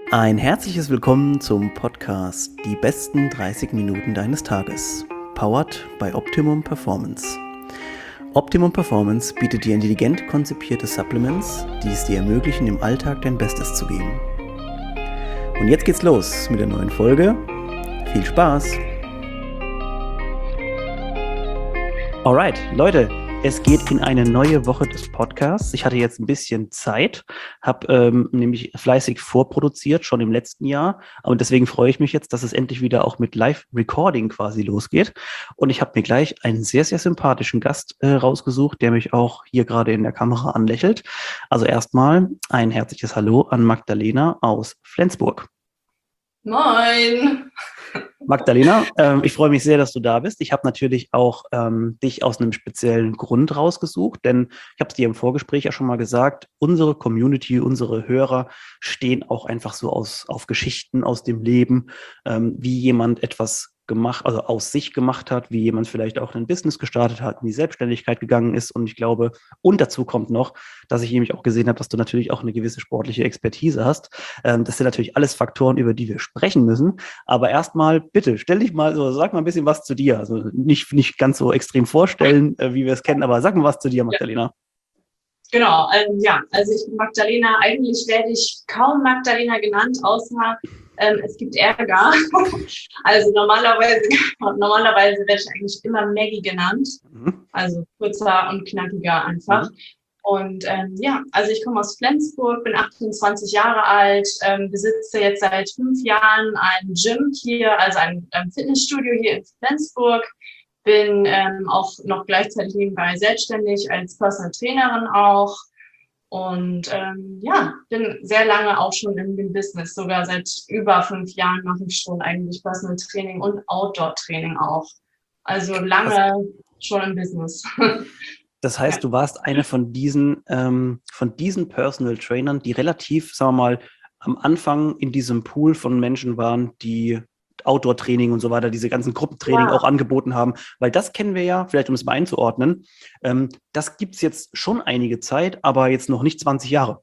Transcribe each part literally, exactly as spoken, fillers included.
Ein herzliches Willkommen zum Podcast Die besten dreißig Minuten deines Tages, powered by Optimum Performance. Optimum Performance bietet dir intelligent konzipierte Supplements, die es dir ermöglichen, im Alltag dein Bestes zu geben. Und jetzt geht's los mit der neuen Folge. Viel Spaß! Alright, Leute, es geht in eine neue Woche des Podcasts. Ich hatte jetzt ein bisschen Zeit, habe ähm, nämlich fleißig vorproduziert, schon im letzten Jahr. Und deswegen freue ich mich jetzt, dass es endlich wieder auch mit Live-Recording quasi losgeht. Und ich habe mir gleich einen sehr, sehr sympathischen Gast äh, rausgesucht, der mich auch hier gerade in der Kamera anlächelt. Also erstmal ein herzliches Hallo an Magdalena aus Flensburg. Moin! Magdalena, ähm, ich freue mich sehr, dass du da bist. Ich habe natürlich auch ähm, dich aus einem speziellen Grund rausgesucht, denn ich habe es dir im Vorgespräch ja schon mal gesagt, unsere Community, unsere Hörer stehen auch einfach so aus, auf Geschichten aus dem Leben, ähm, wie jemand etwas gemacht, also aus sich gemacht hat, wie jemand vielleicht auch ein Business gestartet hat, in die Selbstständigkeit gegangen ist. Und ich glaube, und dazu kommt noch, dass ich nämlich auch gesehen habe, dass du natürlich auch eine gewisse sportliche Expertise hast. Ähm, das sind natürlich alles Faktoren, über die wir sprechen müssen. Aber erstmal, bitte, stell dich mal, so, sag mal ein bisschen was zu dir. Also nicht, nicht ganz so extrem vorstellen, äh, wie wir es kennen, aber sag mal was zu dir, Magdalena. Genau, ähm, ja, also ich bin Magdalena. Eigentlich werde ich kaum Magdalena genannt, außer ähm, es gibt Ärger. Also normalerweise, normalerweise werde ich eigentlich immer Maggie genannt. Mhm. Also kurzer und knackiger einfach. Mhm. Und ähm, ja, also ich komme aus Flensburg, bin achtundzwanzig Jahre alt, ähm, besitze jetzt seit fünf Jahren ein Gym hier, also ein, ein Fitnessstudio hier in Flensburg. Bin ähm, auch noch gleichzeitig nebenbei selbstständig als Personal Trainerin auch. Und ähm, ja, bin sehr lange auch schon in dem Business. Sogar seit über fünf Jahren mache ich schon eigentlich Personal Training und Outdoor Training auch. Also lange das, schon im Business. Das heißt, du warst eine von diesen, ähm, von diesen Personal Trainern, die relativ, sagen wir mal, am Anfang in diesem Pool von Menschen waren, die Outdoor-Training und so weiter, diese ganzen Gruppentraining ja. auch angeboten haben, weil das kennen wir ja, vielleicht um es mal einzuordnen, ähm, das gibt es jetzt schon einige Zeit, aber jetzt noch nicht zwanzig Jahre.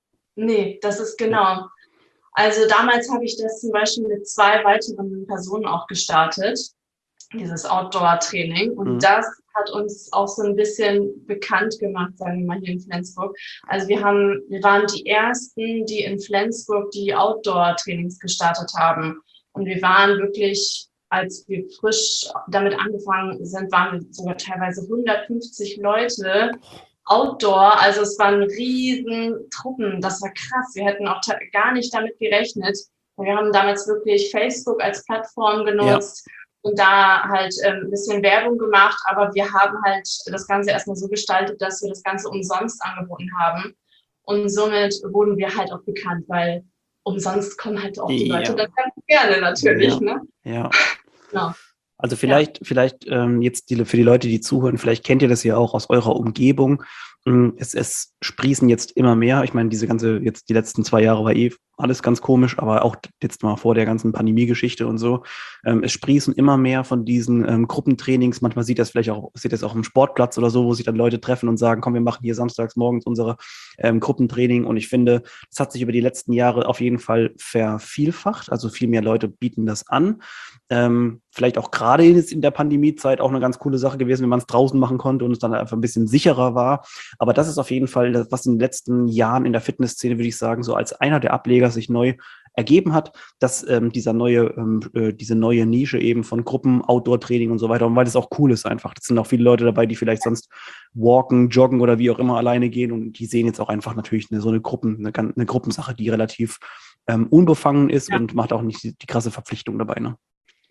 Nee, das ist genau. Also damals habe ich das zum Beispiel mit zwei weiteren Personen auch gestartet, dieses Outdoor-Training, und mhm. das hat uns auch so ein bisschen bekannt gemacht, sagen wir mal, hier in Flensburg. Also wir haben, wir waren die Ersten, die in Flensburg die Outdoor-Trainings gestartet haben. Und wir waren wirklich, als wir frisch damit angefangen sind, waren wir sogar teilweise hundertfünfzig Leute Outdoor. Also es waren riesen Truppen. Das war krass. Wir hätten auch ta- gar nicht damit gerechnet. Wir haben damals wirklich Facebook als Plattform genutzt ja. und da halt ähm, ein bisschen Werbung gemacht. Aber wir haben halt das Ganze erstmal so gestaltet, dass wir das Ganze umsonst angeboten haben. Und somit wurden wir halt auch bekannt, weil umsonst kommen halt auch die ja. Leute dann ganz gerne natürlich, ja. ne? Ja. Genau. Also vielleicht, ja. vielleicht ähm, jetzt die, für die Leute, die zuhören, vielleicht kennt ihr das ja auch aus eurer Umgebung. Es, es sprießen jetzt immer mehr. Ich meine, diese ganze, jetzt die letzten zwei Jahre war eh alles ganz komisch, aber auch jetzt mal vor der ganzen Pandemie-Geschichte und so. Ähm, es sprießen immer mehr von diesen ähm, Gruppentrainings. Manchmal sieht das vielleicht auch, sieht das auch im Sportplatz oder so, wo sich dann Leute treffen und sagen, komm, wir machen hier samstags morgens unsere ähm, Gruppentraining. Und ich finde, das hat sich über die letzten Jahre auf jeden Fall vervielfacht. Also viel mehr Leute bieten das an. Ähm, vielleicht auch gerade jetzt in der Pandemiezeit auch eine ganz coole Sache gewesen, wenn man es draußen machen konnte und es dann einfach ein bisschen sicherer war. Aber das ist auf jeden Fall das, was in den letzten Jahren in der Fitnessszene, würde ich sagen, so als einer der Ableger sich neu ergeben hat, dass ähm, dieser neue, ähm, äh, diese neue Nische eben von Gruppen, Outdoor-Training und so weiter, und weil das auch cool ist einfach. Das sind auch viele Leute dabei, die vielleicht sonst walken, joggen oder wie auch immer alleine gehen, und die sehen jetzt auch einfach natürlich eine, so eine Gruppen, eine, eine Gruppensache, die relativ ähm, unbefangen ist ja. und macht auch nicht die, die krasse Verpflichtung dabei, ne?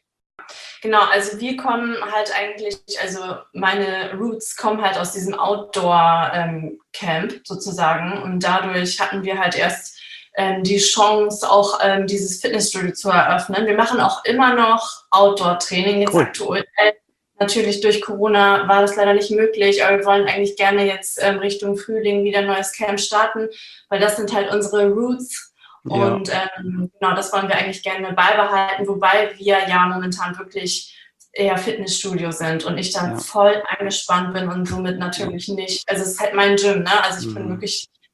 Genau, also wir kommen halt eigentlich, also meine Roots kommen halt aus diesem Outdoor-Camp ähm, sozusagen, und dadurch hatten wir halt erst ähm, die Chance, auch ähm, dieses Fitnessstudio zu eröffnen. Wir machen auch immer noch Outdoor-Training, jetzt cool. aktuell. Natürlich durch Corona war das leider nicht möglich, aber wir wollen eigentlich gerne jetzt ähm, Richtung Frühling wieder ein neues Camp starten, weil das sind halt unsere Roots. Ja. Und ähm, genau, das wollen wir eigentlich gerne beibehalten, wobei wir ja momentan wirklich eher Fitnessstudio sind und ich da ja. voll eingespannt bin und somit natürlich nicht, also es ist halt mein Gym, ne? Also ich mhm. bin wirklich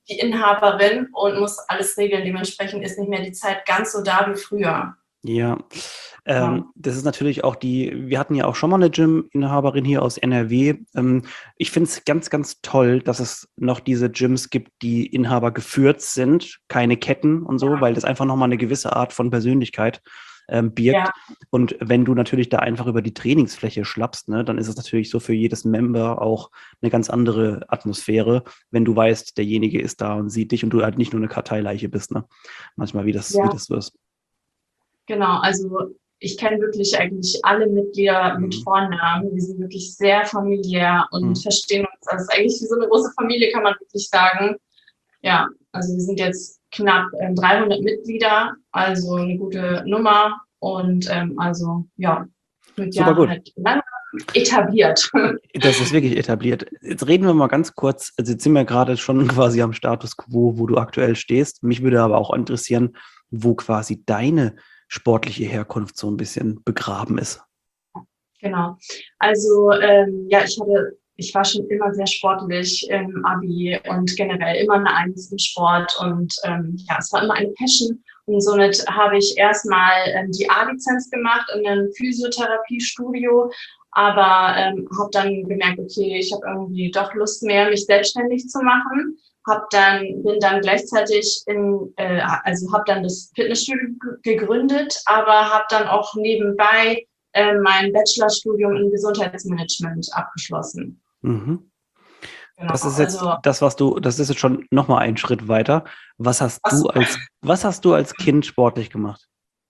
die Inhaberin und muss alles regeln. Dementsprechend ist nicht mehr die Zeit ganz so da wie früher. Ja, ähm, ja. Das ist natürlich auch die, wir hatten ja auch schon mal eine Gym-Inhaberin hier aus N R W. Ähm, ich finde es ganz, ganz toll, dass es noch diese Gyms gibt, die Inhaber geführt sind, keine Ketten und so, ja. weil das einfach nochmal eine gewisse Art von Persönlichkeit ähm, birgt. Ja. Und wenn du natürlich da einfach über die Trainingsfläche schlappst, ne, dann ist es natürlich so für jedes Member auch eine ganz andere Atmosphäre, wenn du weißt, derjenige ist da und sieht dich und du halt nicht nur eine Karteileiche bist, ne? Manchmal, wie das, ja. wie das so ist. Genau, also ich kenne wirklich eigentlich alle Mitglieder mhm. mit Vornamen. Wir sind wirklich sehr familiär und mhm. verstehen uns. Also es ist eigentlich wie so eine große Familie, kann man wirklich sagen. Ja, also wir sind jetzt knapp ähm, dreihundert Mitglieder, also eine gute Nummer und ähm, also ja, mit Super gut. Halt lange etabliert. Das ist wirklich etabliert. Jetzt reden wir mal ganz kurz, also jetzt sind wir gerade schon quasi am Status quo, wo du aktuell stehst. Mich würde aber auch interessieren, wo quasi deine sportliche Herkunft so ein bisschen begraben ist. Genau. Also ähm, ja, ich hatte, ich war schon immer sehr sportlich im Abi und generell immer eine Eins im Sport und ähm, ja, es war immer eine Passion und somit habe ich erstmal ähm, die A-Lizenz gemacht in einem Physiotherapiestudio, aber ähm, habe dann gemerkt, okay, ich habe irgendwie doch Lust mehr, mich selbstständig zu machen. Hab dann, bin dann gleichzeitig in, äh, also habe dann das Fitnessstudio gegründet, aber habe dann auch nebenbei äh, mein Bachelorstudium in Gesundheitsmanagement abgeschlossen. Mhm. Genau, das ist jetzt also, das, was du, das ist jetzt schon nochmal ein Schritt weiter. Was hast was, du als, was hast du als Kind sportlich gemacht?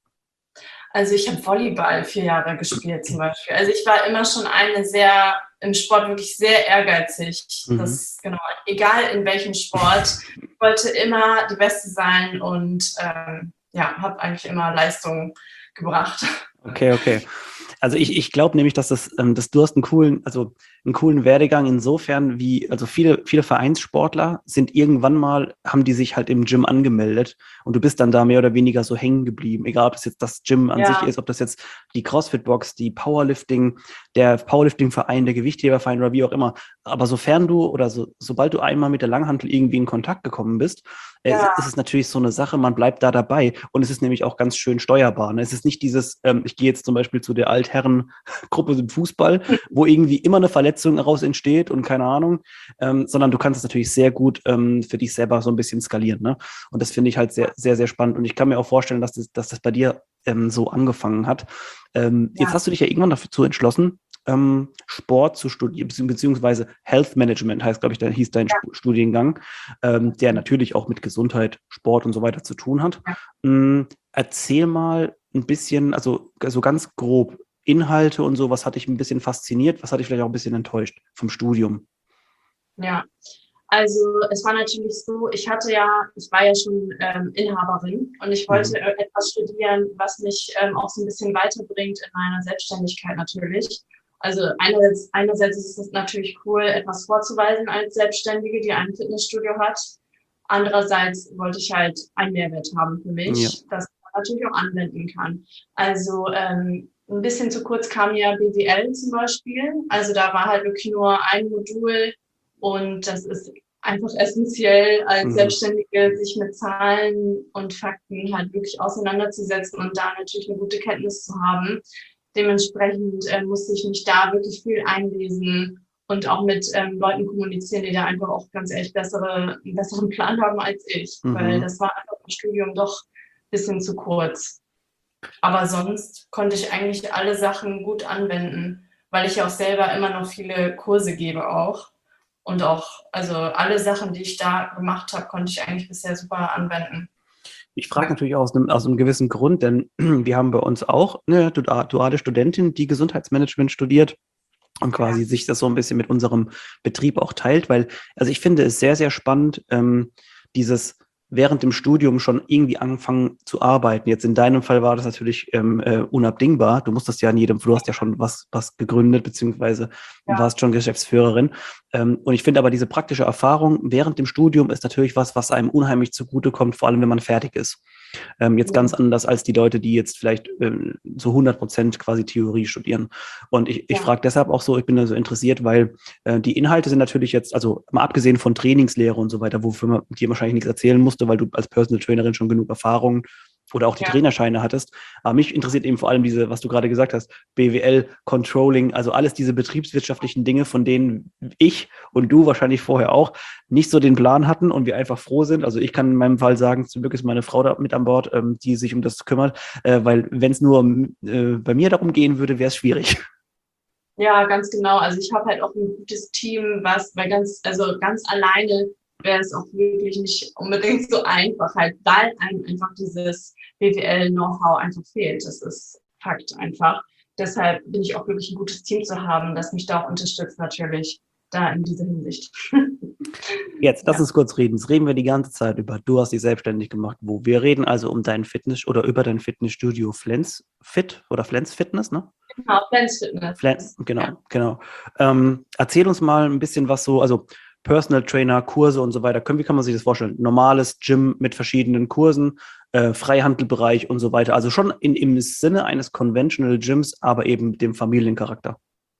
Also ich habe Volleyball vier Jahre gespielt zum Beispiel. Also ich war immer schon eine sehr, im Sport wirklich sehr ehrgeizig. Mhm. Das, genau, egal in welchem Sport, ich wollte immer die Beste sein und ähm, ja, habe eigentlich immer Leistung gebracht. Okay, okay. Also ich, ich glaube nämlich, dass das, ähm, dass du hast einen coolen, also einen coolen Werdegang insofern, wie, also viele, viele Vereinssportler sind irgendwann mal, haben die sich halt im Gym angemeldet und du bist dann da mehr oder weniger so hängen geblieben, egal ob das jetzt das Gym an ja. sich ist, ob das jetzt die CrossFit-Box, die Powerlifting, der Powerlifting-Verein, der Gewichtheberverein oder wie auch immer. Aber sofern du oder so, sobald du einmal mit der Langhantel irgendwie in Kontakt gekommen bist, ja. ist es natürlich so eine Sache, man bleibt da dabei und es ist nämlich auch ganz schön steuerbar. Ne? Es ist nicht dieses, ähm, ich gehe jetzt zum Beispiel zu der Altherrengruppe im Fußball, wo irgendwie immer eine Verletzung daraus entsteht und keine Ahnung, ähm, sondern du kannst es natürlich sehr gut ähm, für dich selber so ein bisschen skalieren. Ne? Und das finde ich halt sehr, sehr, sehr spannend und ich kann mir auch vorstellen, dass das, dass das bei dir ähm, so angefangen hat. Ähm, ja. Jetzt hast du dich ja irgendwann dazu entschlossen, Ähm, Sport zu studieren, beziehungsweise Health Management heißt, glaube ich, da hieß dein ja. Studiengang, ähm, der natürlich auch mit Gesundheit, Sport und so weiter zu tun hat. Ja. Ähm, erzähl mal ein bisschen, also so ganz grob, Inhalte und so, was hat dich ein bisschen fasziniert, was hat dich vielleicht auch ein bisschen enttäuscht vom Studium? Ja, also es war natürlich so, ich hatte ja, ich war ja schon ähm, Inhaberin und ich wollte mhm. etwas studieren, was mich ähm, auch so ein bisschen weiterbringt in meiner Selbstständigkeit natürlich. Also einerseits, einerseits ist es natürlich cool, etwas vorzuweisen als Selbstständige, die ein Fitnessstudio hat. Andererseits wollte ich halt einen Mehrwert haben für mich, ja. das man natürlich auch anwenden kann. Also ähm, ein bisschen zu kurz kam ja B W L zum Beispiel. Also da war halt wirklich nur ein Modul und das ist einfach essentiell als mhm. Selbstständige, sich mit Zahlen und Fakten halt wirklich auseinanderzusetzen und da natürlich eine gute Kenntnis zu haben. Dementsprechend äh, musste ich mich da wirklich viel einlesen und auch mit ähm, Leuten kommunizieren, die da einfach auch ganz ehrlich bessere, einen besseren Plan haben als ich, mhm. weil das war einfach im Studium doch ein bisschen zu kurz. Aber sonst konnte ich eigentlich alle Sachen gut anwenden, weil ich ja auch selber immer noch viele Kurse gebe auch. Und auch, also alle Sachen, die ich da gemacht habe, konnte ich eigentlich bisher super anwenden. Ich frage natürlich auch aus einem, aus einem gewissen Grund, denn wir haben bei uns auch eine duale Studentin, die Gesundheitsmanagement studiert und quasi ja. sich das so ein bisschen mit unserem Betrieb auch teilt, weil, also ich finde es sehr, sehr spannend, ähm, dieses während dem Studium schon irgendwie anfangen zu arbeiten. Jetzt in deinem Fall war das natürlich ähm, äh, unabdingbar. Du musstest ja in jedem, du hast ja schon was, was gegründet, beziehungsweise ja. warst schon Geschäftsführerin. Ähm, und ich finde aber diese praktische Erfahrung während dem Studium ist natürlich was, was einem unheimlich zugutekommt, vor allem wenn man fertig ist. Ähm, jetzt ganz anders als die Leute, die jetzt vielleicht ähm, zu hundert Prozent quasi Theorie studieren. Und ich, ich Ja. frage deshalb auch so, ich bin da so interessiert, weil äh, die Inhalte sind natürlich jetzt, also mal abgesehen von Trainingslehre und so weiter, wofür man dir wahrscheinlich nichts erzählen musste, weil du als Personal Trainerin schon genug Erfahrung oder auch die Ja. Trainerscheine hattest. Aber mich interessiert eben vor allem diese, was du gerade gesagt hast, B W L, Controlling, also alles diese betriebswirtschaftlichen Dinge, von denen ich und du wahrscheinlich vorher auch nicht so den Plan hatten und wir einfach froh sind. Also ich kann in meinem Fall sagen, zum Glück ist meine Frau da mit an Bord, ähm, die sich um das kümmert, äh, weil wenn es nur äh, bei mir darum gehen würde, wäre es schwierig. Ja, ganz genau. Also ich habe halt auch ein gutes Team, was, weil ganz, also ganz alleine wäre es auch wirklich nicht unbedingt so einfach, halt, weil einem einfach dieses B W L-Know-how einfach fehlt. Das ist Fakt einfach. Deshalb bin ich auch wirklich ein gutes Team zu haben, das mich da auch unterstützt natürlich da in dieser Hinsicht. Jetzt, lass Ja. uns kurz reden. Jetzt reden wir die ganze Zeit über, du hast dich selbstständig gemacht, wo wir reden also um dein Fitness oder über dein Fitnessstudio Flens Fit oder Flens Fitness, ne? Genau, Flens Fitness. Flens, genau, Ja. genau. Ähm, erzähl uns mal ein bisschen was so, also Personal Trainer, Kurse und so weiter. Können, wie kann man sich das vorstellen? Normales Gym mit verschiedenen Kursen, äh, Freihandelbereich und so weiter. Also schon in, im Sinne eines Conventional Gyms, aber eben mit dem Familiencharakter.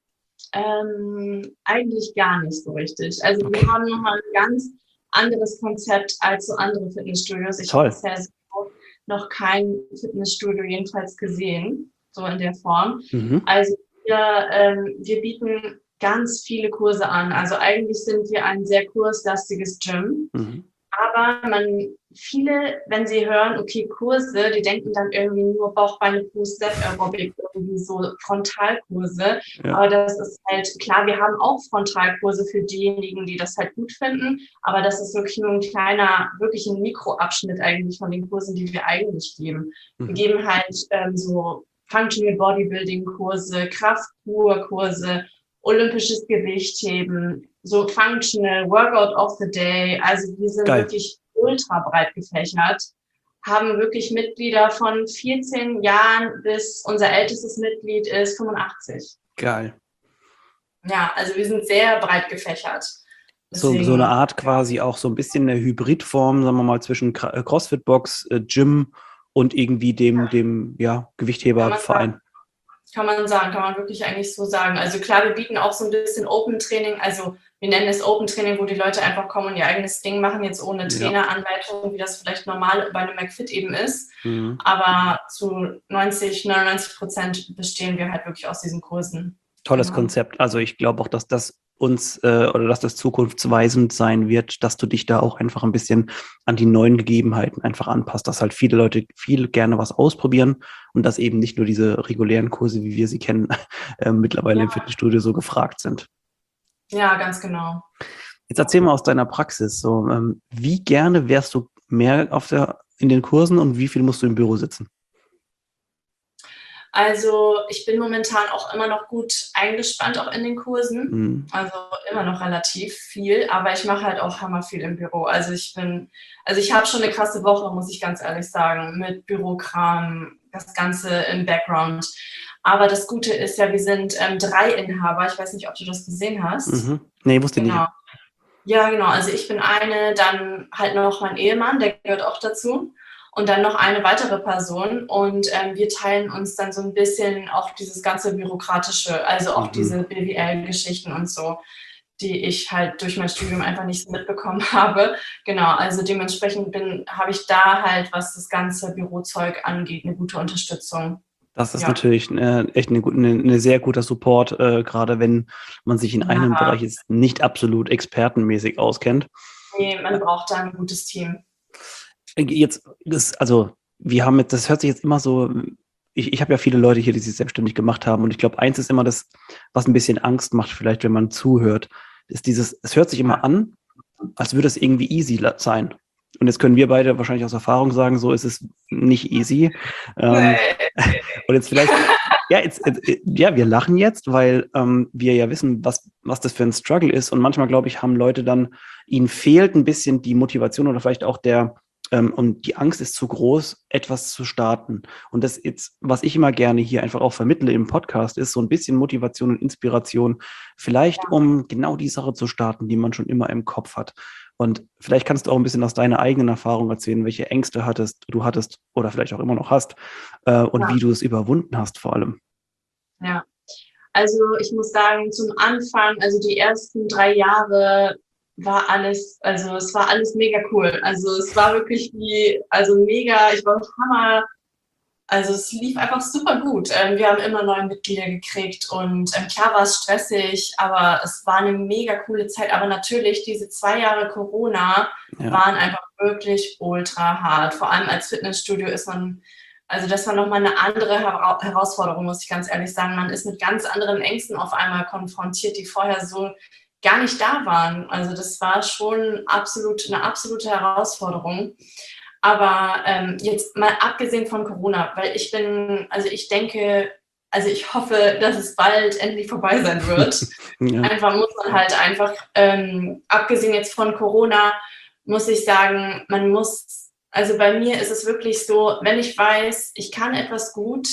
Ähm, eigentlich gar nicht so richtig. Also Okay. wir haben nochmal ein ganz anderes Konzept als so andere Fitnessstudios. Ich Toll. habe bisher so noch kein Fitnessstudio jedenfalls gesehen, so in der Form. Mhm. Also wir, ähm, wir bieten ganz viele Kurse an. Also eigentlich sind wir ein sehr kurslastiges Gym. Mhm. Aber man, viele, wenn sie hören, okay, Kurse, die denken dann irgendwie nur Bauch, Beine, Fuß, Step-Aerobic, irgendwie so Frontalkurse. Ja. Aber das ist halt, klar, wir haben auch Frontalkurse für diejenigen, die das halt gut finden. Aber das ist wirklich nur ein kleiner, wirklich ein Mikroabschnitt eigentlich von den Kursen, die wir eigentlich geben. Mhm. Wir geben halt ähm, so Functional Bodybuilding Kurse, Kraftkurse, olympisches Gewichtheben, so Functional, Workout of the Day. Also wir sind Geil. wirklich ultra breit gefächert, haben wirklich Mitglieder von vierzehn Jahren bis unser ältestes Mitglied ist fünfundachtzig. Geil. Ja, also wir sind sehr breit gefächert. So, Deswegen, so eine Art quasi auch so ein bisschen eine Hybridform, sagen wir mal, zwischen Kra- äh, CrossFit-Box, äh, Gym und irgendwie dem, dem ja, Gewichtheberverein. Kann man sagen, kann man wirklich eigentlich so sagen. Also klar, wir bieten auch so ein bisschen Open-Training, also wir nennen es Open-Training, wo die Leute einfach kommen und ihr eigenes Ding machen, jetzt ohne Ja. Traineranleitung, wie das vielleicht normal bei einem McFit eben ist. Mhm. Aber zu neunzig, neunundneunzig Prozent bestehen wir halt wirklich aus diesen Kursen. Tolles Genau. Konzept. Also ich glaube auch, dass das uns äh, oder dass das zukunftsweisend sein wird, dass du dich da auch einfach ein bisschen an die neuen Gegebenheiten einfach anpasst, dass halt viele Leute viel gerne was ausprobieren und dass eben nicht nur diese regulären Kurse, wie wir sie kennen, äh, mittlerweile Ja. im Fitnessstudio so gefragt sind. Ja, ganz genau. Jetzt erzähl mal aus deiner Praxis, so ähm, wie gerne wärst du mehr auf der in den Kursen und wie viel musst du im Büro sitzen? Also ich bin momentan auch immer noch gut eingespannt, auch in den Kursen. Mhm. Also immer noch relativ viel, aber ich mache halt auch hammer viel im Büro. Also ich bin, also ich habe schon eine krasse Woche, muss ich ganz ehrlich sagen, mit Bürokram, das Ganze im Background. Aber das Gute ist ja, wir sind ähm, drei Inhaber. Ich weiß nicht, ob du das gesehen hast. Mhm. Nee, wusste ich Genau. nicht. Ja, genau. Also ich bin eine, dann halt noch mein Ehemann, der gehört auch dazu. Und dann noch eine weitere Person. Und ähm, wir teilen uns dann so ein bisschen auch dieses ganze Bürokratische, also auch Mhm. diese B W L-Geschichten und so, die ich halt durch mein Studium einfach nicht so mitbekommen habe. Genau, also dementsprechend bin, habe ich da halt, was das ganze Bürozeug angeht, eine gute Unterstützung. Das ist Ja. natürlich äh, echt eine, eine, eine sehr guter Support, äh, gerade wenn man sich in Ja. einem Bereich jetzt nicht absolut expertenmäßig auskennt. Nee, man braucht da ein gutes Team. Jetzt ist, also wir haben jetzt, das hört sich jetzt immer so, ich, ich habe ja viele Leute hier, die sich selbstständig gemacht haben und ich glaube, eins ist immer das, was ein bisschen Angst macht, vielleicht wenn man zuhört, ist dieses, es hört sich immer an, als würde es irgendwie easy sein. Und jetzt können wir beide wahrscheinlich aus Erfahrung sagen, so ist es nicht easy. Ähm, und jetzt vielleicht, ja, jetzt, ja, wir lachen jetzt, weil ähm, wir ja wissen, was, was das für ein Struggle ist. Und manchmal, glaube ich, haben Leute dann, ihnen fehlt ein bisschen die Motivation oder vielleicht auch der, ähm, und die Angst ist zu groß, etwas zu starten. Und das jetzt, was ich immer gerne hier einfach auch vermittle im Podcast, ist so ein bisschen Motivation und Inspiration, vielleicht um genau die Sache zu starten, die man schon immer im Kopf hat. Und vielleicht kannst du auch ein bisschen aus deiner eigenen Erfahrung erzählen, welche Ängste hattest, du hattest oder vielleicht auch immer noch hast äh, und Ja. wie du es überwunden hast vor allem. Ja, also ich muss sagen, zum Anfang, also die ersten drei Jahre war alles, also es war alles mega cool. Also es war wirklich wie, also mega, ich war Hammer. Also es lief einfach super gut. Ähm, wir haben immer neue Mitglieder gekriegt und ähm, klar war es stressig, aber es war eine mega coole Zeit. Aber natürlich, diese zwei Jahre Corona Ja. waren einfach wirklich ultra hart. Vor allem als Fitnessstudio ist man, also das war nochmal eine andere Hera- Herausforderung, muss ich ganz ehrlich sagen. Man ist mit ganz anderen Ängsten auf einmal konfrontiert, die vorher so gar nicht da waren. Also das war schon absolut eine absolute Herausforderung. Aber ähm, jetzt mal abgesehen von Corona, weil ich bin, also ich denke, also ich hoffe, dass es bald endlich vorbei sein wird. Ja. Einfach muss man halt einfach, ähm, abgesehen jetzt von Corona, muss ich sagen, man muss, also bei mir ist es wirklich so, wenn ich weiß, ich kann etwas gut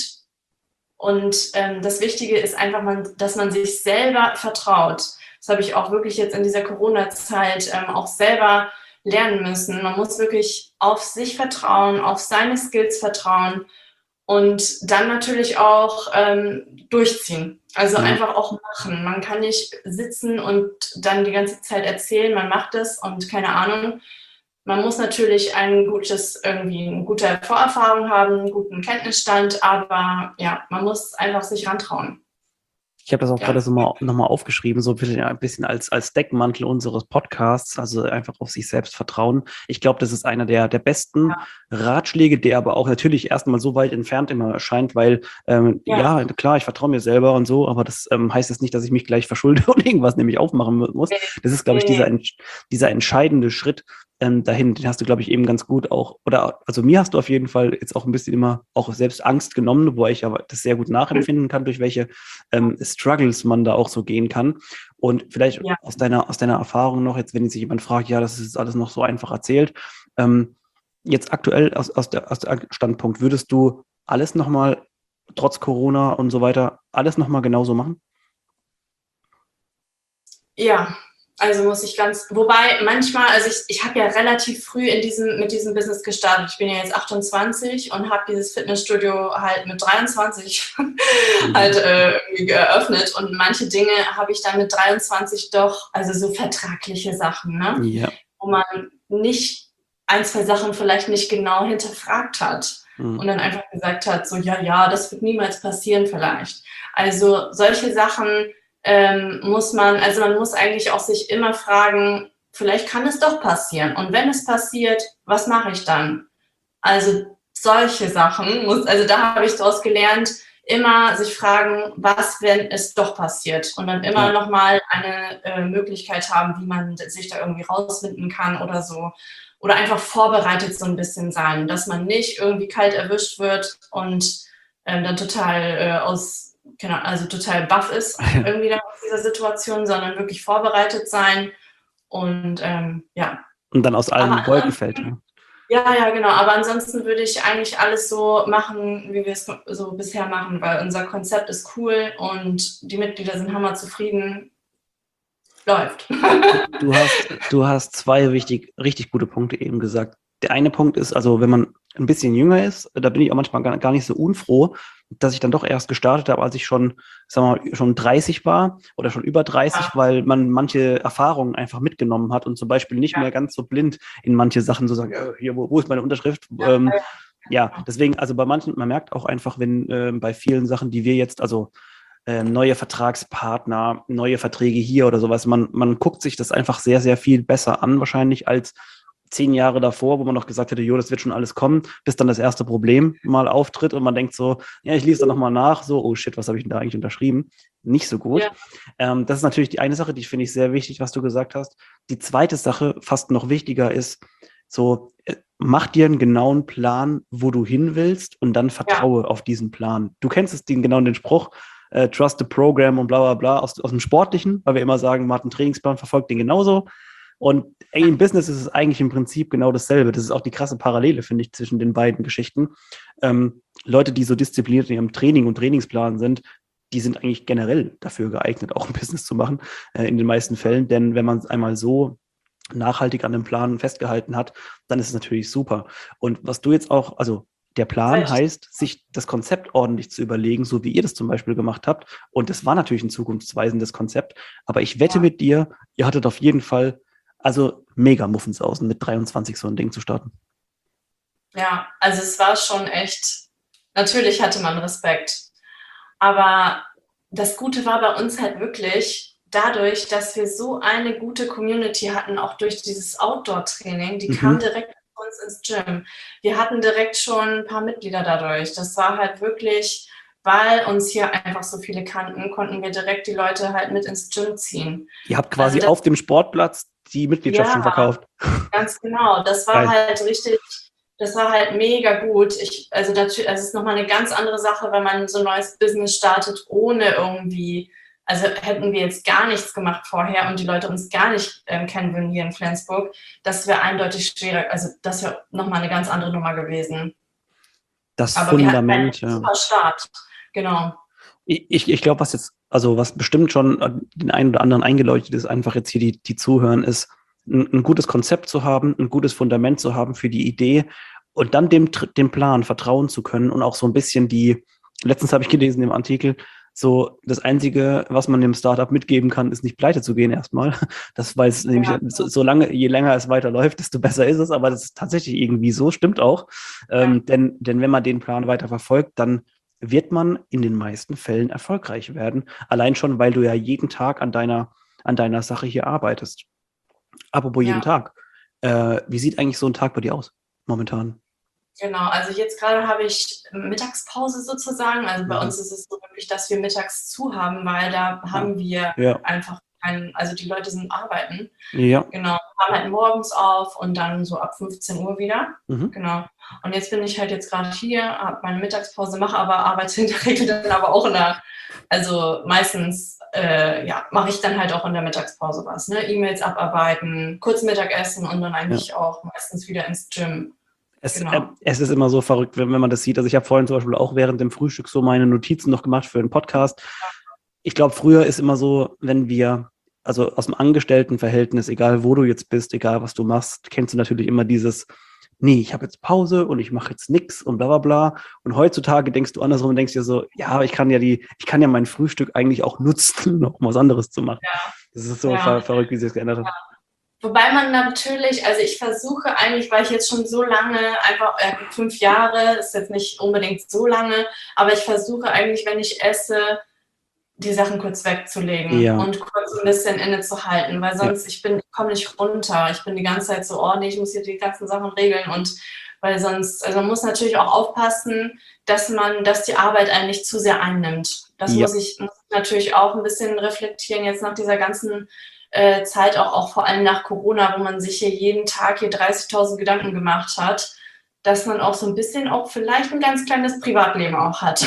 und ähm, das Wichtige ist einfach, man, dass man sich selber vertraut. Das habe ich auch wirklich jetzt in dieser Corona-Zeit ähm, auch selber lernen müssen. Man muss wirklich auf sich vertrauen, auf seine Skills vertrauen und dann natürlich auch ähm, durchziehen. Also Ja. einfach auch machen. Man kann nicht sitzen und dann die ganze Zeit erzählen, man macht es und keine Ahnung. Man muss natürlich ein gutes, irgendwie eine gute Vorerfahrung haben, einen guten Kenntnisstand, aber ja, man muss einfach sich rantrauen. Ich habe das auch Ja. gerade so mal nochmal aufgeschrieben, so ein bisschen, ein bisschen als, als Deckmantel unseres Podcasts, also einfach auf sich selbst vertrauen. Ich glaube, das ist einer der, der besten Ja. Ratschläge, der aber auch natürlich erstmal so weit entfernt immer erscheint, weil ähm, ja. ja, klar, ich vertraue mir selber und so, aber das ähm, heißt jetzt nicht, dass ich mich gleich verschulde und irgendwas nämlich aufmachen muss. Das ist, glaube ich, dieser, dieser entscheidende Schritt ähm, dahin, den hast du, glaube ich, eben ganz gut auch, oder also mir hast du auf jeden Fall jetzt auch ein bisschen immer auch selbst Angst genommen, wo ich aber das sehr gut nachempfinden kann, durch welche ähm, Struggles man da auch so gehen kann. Und vielleicht ja. aus deiner, aus deiner Erfahrung noch, jetzt wenn sich jemand fragt, ja, das ist alles noch so einfach erzählt, ähm, jetzt aktuell aus, aus, der, aus der Standpunkt, würdest du alles nochmal, trotz Corona und so weiter, alles nochmal genauso machen? Ja, also muss ich ganz, wobei manchmal, also ich, ich habe ja relativ früh in diesem, mit diesem Business gestartet. Ich bin ja jetzt achtundzwanzig und habe dieses Fitnessstudio halt mit dreiundzwanzig mhm. halt äh, irgendwie geöffnet und manche Dinge habe ich dann mit dreiundzwanzig doch, also so vertragliche Sachen, ne? Ja. Wo man nicht ein, zwei Sachen vielleicht nicht genau hinterfragt hat mhm. und dann einfach gesagt hat, so ja, ja, das wird niemals passieren vielleicht. Also solche Sachen Ähm, muss man, also man muss eigentlich auch sich immer fragen, vielleicht kann es doch passieren. Und wenn es passiert, was mache ich dann? Also solche Sachen, muss, also da habe ich daraus gelernt, immer sich fragen, was, wenn es doch passiert? Und dann immer ja. nochmal eine äh, Möglichkeit haben, wie man sich da irgendwie rausfinden kann oder so. Oder einfach vorbereitet so ein bisschen sein, dass man nicht irgendwie kalt erwischt wird und ähm, dann total äh, aus Genau, also total baff ist irgendwie dann aus dieser Situation, sondern wirklich vorbereitet sein und ähm, ja. Und dann aus allen Wolken fällt. Ja. ja, ja, genau. Aber ansonsten würde ich eigentlich alles so machen, wie wir es so bisher machen, weil unser Konzept ist cool und die Mitglieder sind hammer zufrieden. Läuft. Du hast, du hast zwei richtig, richtig gute Punkte eben gesagt. Der eine Punkt ist, also wenn man ein bisschen jünger ist, da bin ich auch manchmal gar, gar nicht so unfroh, dass ich dann doch erst gestartet habe, als ich schon, sagen wir mal, schon dreißig war oder schon über dreißig, ja. weil man manche Erfahrungen einfach mitgenommen hat und zum Beispiel nicht ja. mehr ganz so blind in manche Sachen so sagen, äh, hier, wo, wo ist meine Unterschrift? Ja, ähm, ja, deswegen, also bei manchen, man merkt auch einfach, wenn äh, bei vielen Sachen, die wir jetzt, also äh, neue Vertragspartner, neue Verträge hier oder sowas, man, man guckt sich das einfach sehr, sehr viel besser an wahrscheinlich als zehn Jahre davor, wo man noch gesagt hätte, jo, das wird schon alles kommen, bis dann das erste Problem mal auftritt und man denkt so, ja, ich lese da nochmal nach, so, oh shit, was habe ich denn da eigentlich unterschrieben? Nicht so gut. Ja. Ähm, das ist natürlich die eine Sache, die finde ich sehr wichtig, was du gesagt hast. Die zweite Sache, fast noch wichtiger, ist so, mach dir einen genauen Plan, wo du hin willst und dann vertraue ja. auf diesen Plan. Du kennst es, den, genau den Spruch, äh, trust the program und bla bla bla aus, aus dem Sportlichen, weil wir immer sagen, man hat einen Trainingsplan, verfolgt den genauso. Und ey, im Business ist es eigentlich im Prinzip genau dasselbe. Das ist auch die krasse Parallele, finde ich, zwischen den beiden Geschichten. Ähm, Leute, die so diszipliniert in ihrem Training und Trainingsplan sind, die sind eigentlich generell dafür geeignet, auch ein Business zu machen, äh, in den meisten Fällen. Denn wenn man es einmal so nachhaltig an dem Plan festgehalten hat, dann ist es natürlich super. Und was du jetzt auch, also der Plan heißt, sich das Konzept ordentlich zu überlegen, so wie ihr das zum Beispiel gemacht habt. Und das war natürlich ein zukunftsweisendes Konzept. Aber ich wette Ja. mit dir, ihr hattet auf jeden Fall also mega Muffensausen mit dreiundzwanzig so ein Ding zu starten. Ja, also es war schon echt, natürlich hatte man Respekt. Aber das Gute war bei uns halt wirklich dadurch, dass wir so eine gute Community hatten, auch durch dieses Outdoor-Training, die Mhm. kam direkt zu uns ins Gym. Wir hatten direkt schon ein paar Mitglieder dadurch. Das war halt wirklich, weil uns hier einfach so viele kannten, konnten wir direkt die Leute halt mit ins Gym ziehen. Ihr habt quasi Also das, auf dem Sportplatz die Mitgliedschaft ja, schon verkauft. ganz genau. Das war Geil. halt richtig, das war halt mega gut. Ich, also natürlich, also es ist nochmal eine ganz andere Sache, wenn man so ein neues Business startet, ohne irgendwie, also hätten wir jetzt gar nichts gemacht vorher und die Leute uns gar nicht ähm, kennen würden hier in Flensburg, das wäre eindeutig schwerer, also das wäre nochmal eine ganz andere Nummer gewesen. Das Aber wir hatten halt einen Fundament, ja. super Start. Genau. Ich, ich glaube, was jetzt, also was bestimmt schon den einen oder anderen eingeleuchtet ist, einfach jetzt hier die, die zuhören, ist, ein, ein gutes Konzept zu haben, ein gutes Fundament zu haben für die Idee und dann dem, dem Plan vertrauen zu können und auch so ein bisschen die, letztens habe ich gelesen im Artikel, so das Einzige, was man dem Startup mitgeben kann, ist nicht pleite zu gehen erstmal. Das weiß nämlich, Ja. so, so lange, je länger es weiterläuft, desto besser ist es, aber das ist tatsächlich irgendwie so, stimmt auch. Ja. Ähm, denn, denn wenn man den Plan weiter verfolgt, dann wird man in den meisten Fällen erfolgreich werden. Allein schon, weil du ja jeden Tag an deiner, an deiner Sache hier arbeitest. Apropos jeden Ja. Tag. Äh, wie sieht eigentlich so ein Tag bei dir aus momentan? Genau, also jetzt gerade habe ich Mittagspause sozusagen. Also bei Mhm. uns ist es so wirklich, dass wir mittags zu haben, weil da haben wir Ja. einfach keinen, also die Leute sind arbeiten. Ja. Genau, haben halt morgens auf und dann so ab fünfzehn Uhr wieder. Mhm. Genau. Und jetzt bin ich halt jetzt gerade hier, habe meine Mittagspause, mache aber arbeite in der Regel dann aber auch in der, also meistens, äh, ja, mache ich dann halt auch in der Mittagspause was, ne? E-Mails abarbeiten, kurz Mittagessen und dann eigentlich Ja. auch meistens wieder ins Gym. Es, Genau. äh, es ist immer so verrückt, wenn, wenn man das sieht. Also ich habe vorhin zum Beispiel auch während dem Frühstück so meine Notizen noch gemacht für einen Podcast. Ich glaube, früher ist immer so, wenn wir, also aus dem Angestelltenverhältnis, egal wo du jetzt bist, egal was du machst, kennst du natürlich immer dieses, nee, ich habe jetzt Pause und ich mache jetzt nichts und bla bla bla. Und heutzutage denkst du andersrum und denkst dir so, ja, aber ich kann ja die, ich kann ja mein Frühstück eigentlich auch nutzen, um noch was anderes zu machen. Ja. Das ist so Ja. ver verrückt, wie sich das geändert hat. Ja. Wobei man natürlich, also ich versuche eigentlich, weil ich jetzt schon so lange, einfach äh, fünf Jahre, ist jetzt nicht unbedingt so lange, aber ich versuche eigentlich, wenn ich esse, die Sachen kurz wegzulegen Ja. und kurz ein bisschen innezuhalten, weil sonst, ja. ich bin, ich komme nicht runter. Ich bin die ganze Zeit so, oh nee, ich muss hier die ganzen Sachen regeln und weil sonst, also man muss natürlich auch aufpassen, dass man, dass die Arbeit einen nicht zu sehr einnimmt. Das Ja. muss ich, muss ich natürlich auch ein bisschen reflektieren, jetzt nach dieser ganzen äh, Zeit, auch, auch vor allem nach Corona, wo man sich hier jeden Tag hier dreißigtausend Gedanken gemacht hat, dass man auch so ein bisschen auch vielleicht ein ganz kleines Privatleben auch hat.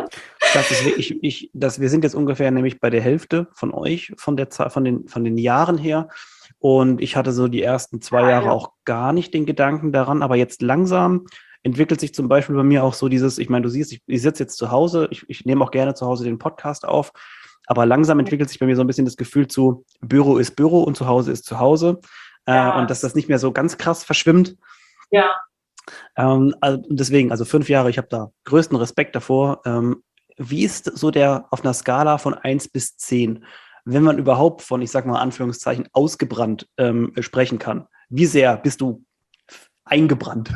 Das ist wirklich, ich, das, wir sind jetzt ungefähr nämlich bei der Hälfte von euch, von der von den, von den Jahren her. Und ich hatte so die ersten zwei Ah, Jahre ja. auch gar nicht den Gedanken daran, aber jetzt langsam entwickelt sich zum Beispiel bei mir auch so dieses, ich meine, du siehst, ich, ich sitze jetzt zu Hause, ich, ich nehme auch gerne zu Hause den Podcast auf, aber langsam entwickelt sich bei mir so ein bisschen das Gefühl zu, Büro ist Büro und zu Hause ist zu Hause. Ja. Äh, und dass das nicht mehr so ganz krass verschwimmt. Ja. Ähm, also deswegen, also fünf Jahre, ich habe da größten Respekt davor. Ähm, wie ist so der auf einer Skala von eins bis zehn, wenn man überhaupt von, ich sag mal Anführungszeichen, ausgebrannt ähm, sprechen kann? Wie sehr bist du eingebrannt?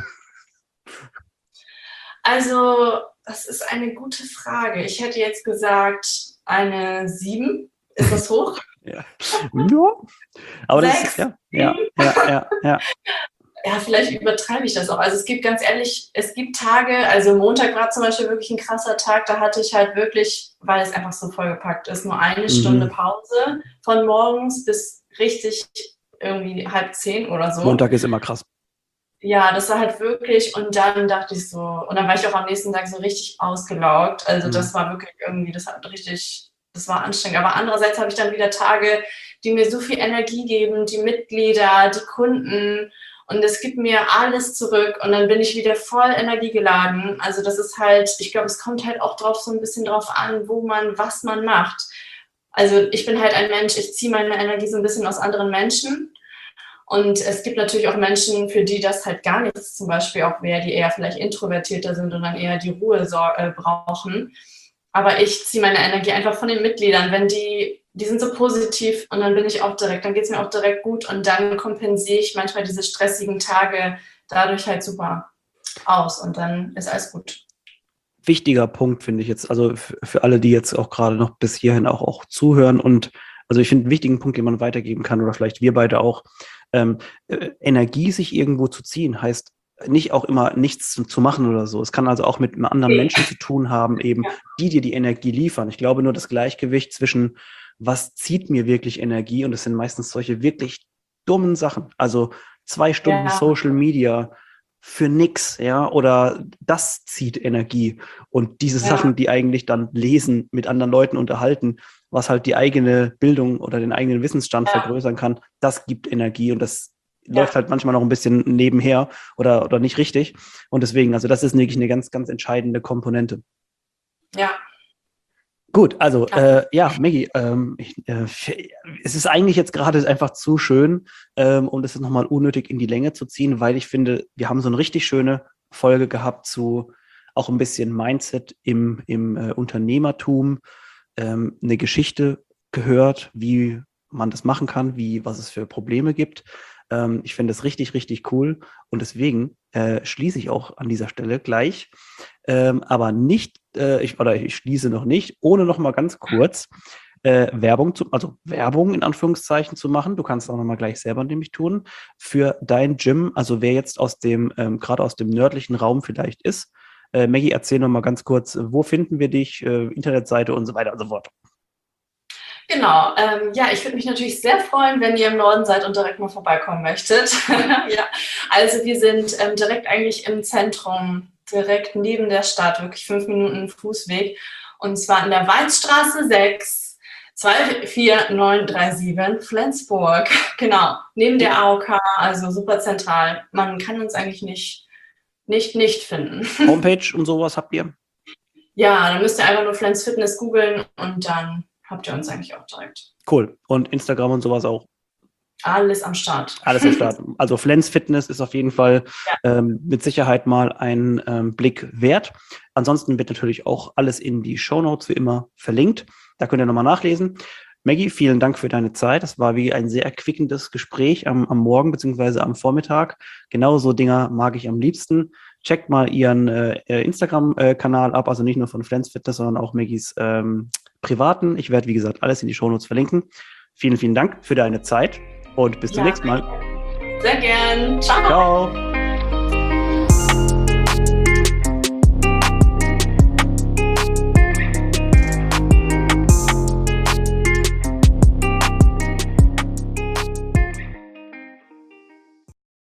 Also, das ist eine gute Frage. Ich hätte jetzt gesagt, eine sieben. Ist das hoch? Ja. Ja. Aber das Sechs, ist, ja, ja, ja, ja, ja. Ja, vielleicht übertreibe ich das auch. Also es gibt ganz ehrlich, es gibt Tage, also Montag war zum Beispiel wirklich ein krasser Tag, da hatte ich halt wirklich, weil es einfach so vollgepackt ist, nur eine Mhm. Stunde Pause von morgens bis richtig irgendwie halb zehn oder so. Montag ist immer krass. Ja, das war halt wirklich, und dann dachte ich so, und dann war ich auch am nächsten Tag so richtig ausgelaugt. Also Mhm. das war wirklich irgendwie, das hat richtig, das war anstrengend. Aber andererseits habe ich dann wieder Tage, die mir so viel Energie geben, die Mitglieder, die Kunden. Und es gibt mir alles zurück und dann bin ich wieder voll energiegeladen. Also das ist halt, ich glaube, es kommt halt auch drauf so ein bisschen drauf an, wo man, was man macht. Also ich bin halt ein Mensch, ich ziehe meine Energie so ein bisschen aus anderen Menschen. Und es gibt natürlich auch Menschen, für die das halt gar nichts zum Beispiel auch wäre, die eher vielleicht introvertierter sind und dann eher die Ruhe so, äh, brauchen. Aber ich ziehe meine Energie einfach von den Mitgliedern, wenn die die sind so positiv und dann bin ich auch direkt, dann geht es mir auch direkt gut und dann kompensiere ich manchmal diese stressigen Tage dadurch halt super aus und dann ist alles gut. Wichtiger Punkt, finde ich jetzt, also für, für alle, die jetzt auch gerade noch bis hierhin auch, auch zuhören und also ich finde einen wichtigen Punkt, den man weitergeben kann oder vielleicht wir beide auch, ähm, äh, Energie sich irgendwo zu ziehen, heißt nicht auch immer nichts zu, zu machen oder so. Es kann also auch mit einem anderen Menschen zu tun haben, eben, ja. die dir die Energie liefern. Ich glaube nur das Gleichgewicht zwischen was zieht mir wirklich Energie? Und das sind meistens solche wirklich dummen Sachen. Also zwei Stunden ja. Social Media für nix, ja, oder das zieht Energie. Und diese ja. Sachen, die eigentlich dann lesen, mit anderen Leuten unterhalten, was halt die eigene Bildung oder den eigenen Wissensstand ja. vergrößern kann, das gibt Energie und das ja. läuft halt manchmal noch ein bisschen nebenher oder, oder nicht richtig. Und deswegen, also das ist wirklich eine ganz, ganz entscheidende Komponente. Ja. Gut, also äh, ja, Maggie, ähm, ich, äh, es ist eigentlich jetzt gerade einfach zu schön, ähm, um das jetzt nochmal unnötig in die Länge zu ziehen, weil ich finde, wir haben so eine richtig schöne Folge gehabt zu auch ein bisschen Mindset im, im äh, Unternehmertum, ähm, eine Geschichte gehört, wie man das machen kann, wie was es für Probleme gibt. Ähm, ich finde das richtig, richtig cool und deswegen äh, schließe ich auch an dieser Stelle gleich, ähm, aber nicht, äh, ich, oder ich schließe noch nicht, ohne noch mal ganz kurz äh, Werbung zu, also Werbung in Anführungszeichen zu machen. Du kannst auch noch mal gleich selber nämlich tun für dein Gym. Also wer jetzt aus dem, ähm, gerade aus dem nördlichen Raum vielleicht ist. Äh, Maggie, erzähl noch mal ganz kurz, wo finden wir dich, äh, Internetseite und so weiter und so fort. Genau, ähm, ja, ich würde mich natürlich sehr freuen, wenn ihr im Norden seid und direkt mal vorbeikommen möchtet. ja, also wir sind ähm, direkt eigentlich im Zentrum, direkt neben der Stadt, wirklich fünf Minuten Fußweg. Und zwar in der Weinstraße sechs, zwei vier neun drei sieben, Flensburg. Genau, neben der A O K, also super zentral. Man kann uns eigentlich nicht, nicht, nicht finden. Homepage und sowas habt ihr? Ja, dann müsst ihr einfach nur Flens Fitness googeln und dann habt ihr uns eigentlich auch direkt. Cool. Und Instagram und sowas auch? Alles am Start. Alles am Start. Also Flens Fitness ist auf jeden Fall ja. ähm, mit Sicherheit mal ein ähm, Blick wert. Ansonsten wird natürlich auch alles in die Shownotes wie immer verlinkt. Da könnt ihr nochmal nachlesen. Maggie, vielen Dank für deine Zeit. Das war wie ein sehr erquickendes Gespräch am, am Morgen bzw. am Vormittag. Genau so Dinger mag ich am liebsten. Checkt mal ihren äh, Instagram-Kanal ab, also nicht nur von Flens Fitness, sondern auch Maggies ähm, privaten. Ich werde, wie gesagt, alles in die Shownotes verlinken. Vielen, vielen Dank für deine Zeit und bis ja. zum nächsten Mal. Sehr gern. Ciao. Ciao.